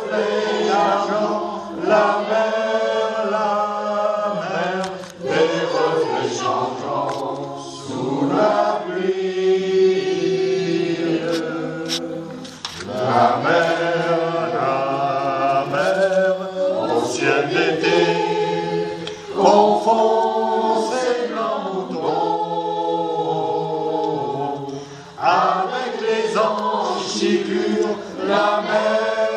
reflets d'argent, la mer, des reflets changeants sous la pluie. La mer, au ciel d'été, confond ses blancs moutons avec les anges qui purent la mer.